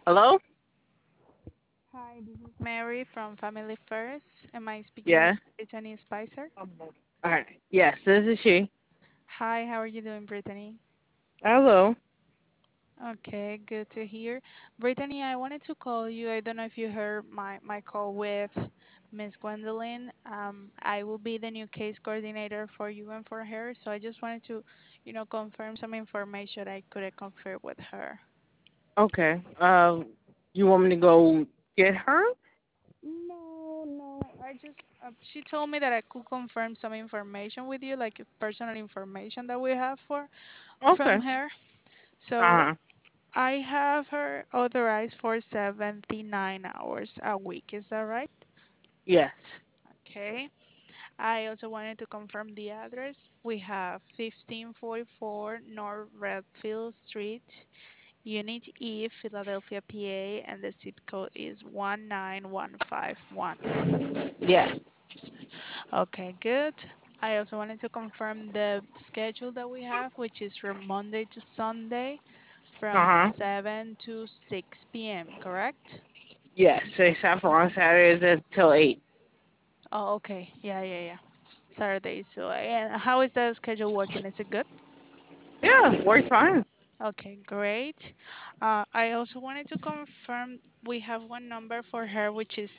Hello? Hi, this is Mary from Family First. Am I speaking with Yeah. Brittany Spicer? All right. Yes, this is she. Hi, how are you doing, Brittany? Hello. Okay, good to hear. Brittany, I wanted to call you. I don't know if you heard my call with Miss Gwendolyn. I will be the new case coordinator for you and for her. So I just wanted to, confirm some information I couldn't confirm with her. Okay. You want me to go get her? No, no. I just she told me that I could confirm some information with you, like personal information that we have for Okay. from her. So Uh-huh. I have her authorized for 79 hours a week. Is that right? Yes. Okay. I also wanted to confirm the address. We have 1544 North Redfield Street, Unit E, Philadelphia, PA, and the zip code is 19151. Yes. Okay, good. I also wanted to confirm the schedule that we have, which is from Monday to Sunday from Uh-huh. 7 to 6 p.m., correct? Yes. Except for on Saturdays until 8. Oh, okay. Yeah, yeah, yeah. Saturday. So, and how is the schedule working? Is it good? Yeah, works fine. Okay, great. I also wanted to confirm we have one number for her, which is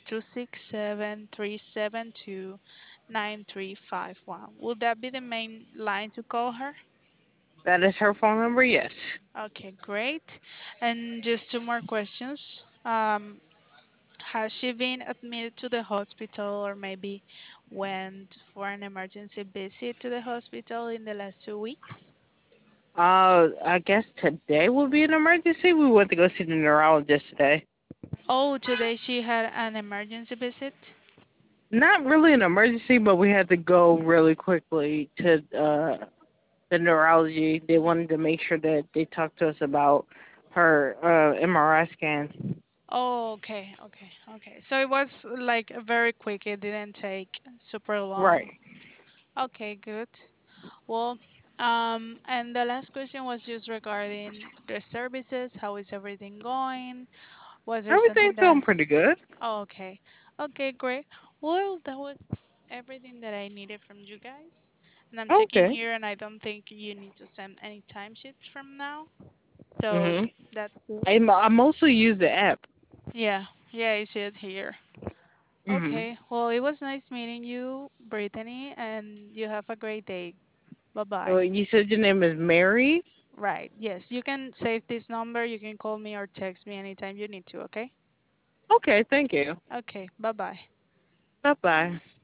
267-372-9351. Would that be the main line to call her? That is her phone number? Yes. Okay, great. And just two more questions. Has she been admitted to the hospital or maybe went for an emergency visit to the hospital in the last 2 weeks? I guess today will be an emergency. We went to go see the neurologist today. Oh, today she had an emergency visit? Not really an emergency, but we had to go really quickly to the neurology. They wanted to make sure that they talked to us about her MRI scan. Oh, okay, okay, okay. So it was like very quick. It didn't take super long. Right. Okay, good. Well, and the last question was just regarding the services. How is everything going? Was there something Everything's that going pretty good. Oh, okay. Okay, great. Well, that was everything that I needed from you guys. And I'm checking Okay. here, and I don't think you need to send any timesheets from now. So Mhm. that's good. I mostly use the app. Yeah, yeah, I see it here. Mhm. Okay, well, it was nice meeting you, Brittany, and you have a great day. Bye bye. You said your name is Mary. Right, yes, you can save this number. You can call me or text me anytime you need to, okay? Okay. Thank you. Okay, bye bye. Bye bye.